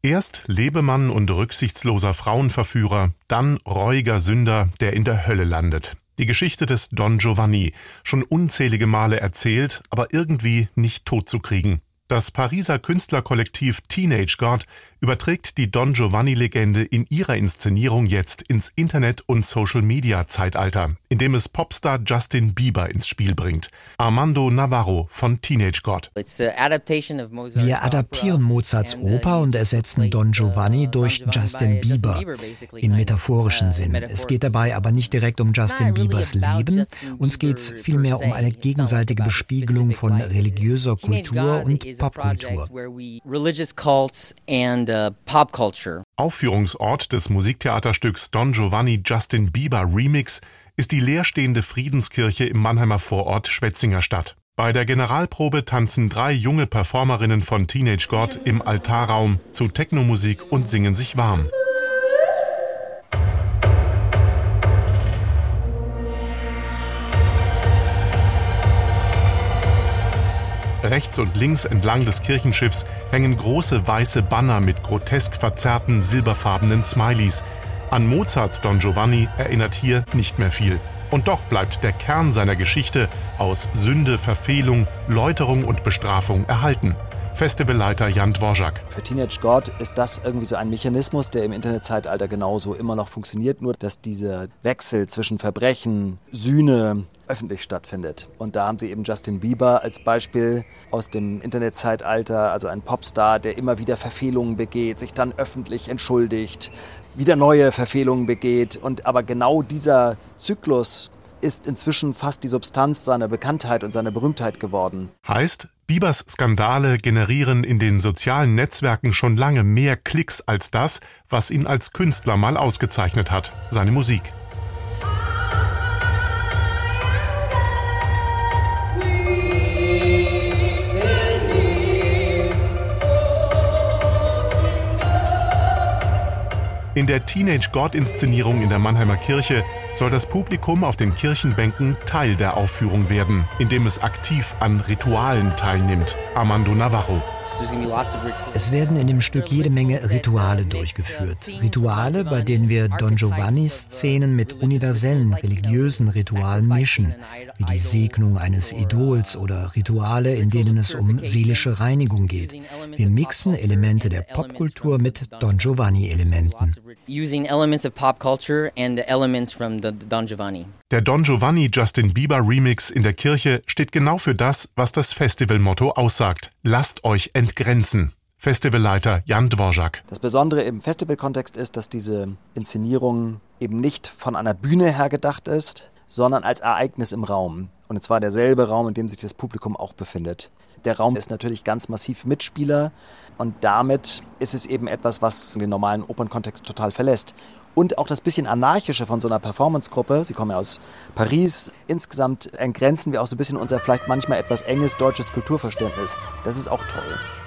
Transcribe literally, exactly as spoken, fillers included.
Erst Lebemann und rücksichtsloser Frauenverführer, dann reuiger Sünder, der in der Hölle landet. Die Geschichte des Don Giovanni, schon unzählige Male erzählt, aber irgendwie nicht totzukriegen. Das Pariser Künstlerkollektiv Teenage God überträgt die Don Giovanni-Legende in ihrer Inszenierung jetzt ins Internet- und Social-Media-Zeitalter, indem es Popstar Justin Bieber ins Spiel bringt. Armando Navarro von Teenage God. Wir adaptieren Mozarts Oper und ersetzen Don Giovanni durch Justin Bieber im metaphorischen Sinn. Es geht dabei aber nicht direkt um Justin Biebers Leben, uns geht es vielmehr um eine gegenseitige Bespiegelung von religiöser Kultur und Popkultur. Aufführungsort des Musiktheaterstücks Don Giovanni Justin Bieber Remix ist die leerstehende Friedenskirche im Mannheimer Vorort Schwetzingerstadt. Bei der Generalprobe tanzen drei junge Performerinnen von Teenage God im Altarraum zu Technomusik und singen sich warm. Rechts und links entlang des Kirchenschiffs hängen große weiße Banner mit grotesk verzerrten silberfarbenen Smileys. An Mozarts Don Giovanni erinnert hier nicht mehr viel. Und doch bleibt der Kern seiner Geschichte aus Sünde, Verfehlung, Läuterung und Bestrafung erhalten. Festivalleiter Jan Dvorak. Für Teenage God ist das irgendwie so ein Mechanismus, der im Internetzeitalter genauso immer noch funktioniert, nur dass dieser Wechsel zwischen Verbrechen, Sühne öffentlich stattfindet. Und da haben sie eben Justin Bieber als Beispiel aus dem Internetzeitalter, also ein Popstar, der immer wieder Verfehlungen begeht, sich dann öffentlich entschuldigt, wieder neue Verfehlungen begeht. Und aber genau dieser Zyklus ist inzwischen fast die Substanz seiner Bekanntheit und seiner Berühmtheit geworden. Heißt, Biebers Skandale generieren in den sozialen Netzwerken schon lange mehr Klicks als das, was ihn als Künstler mal ausgezeichnet hat, seine Musik. In der Teenage God-Inszenierung in der Mannheimer Kirche soll das Publikum auf den Kirchenbänken Teil der Aufführung werden, indem es aktiv an Ritualen teilnimmt. Armando Navarro. Es werden in dem Stück jede Menge Rituale durchgeführt. Rituale, bei denen wir Don Giovanni-Szenen mit universellen religiösen Ritualen mischen, wie die Segnung eines Idols oder Rituale, in denen es um seelische Reinigung geht. Wir mixen Elemente der Popkultur mit Don Giovanni-Elementen. Using elements of pop culture and elements from the Don Giovanni. Der Don Giovanni Justin Bieber Remix in der Kirche steht genau für das, was das Festivalmotto aussagt. Lasst euch entgrenzen. Festivalleiter Jan Dvorak. Das Besondere im Festivalkontext ist, dass diese Inszenierung eben nicht von einer Bühne her gedacht ist, sondern als Ereignis im Raum. Und zwar derselbe Raum, in dem sich das Publikum auch befindet. Der Raum ist natürlich ganz massiv Mitspieler und damit ist es eben etwas, was den normalen Opernkontext total verlässt. Und auch das bisschen Anarchische von so einer Performancegruppe, sie kommen ja aus Paris, insgesamt entgrenzen wir auch so ein bisschen unser vielleicht manchmal etwas enges deutsches Kulturverständnis. Das ist auch toll.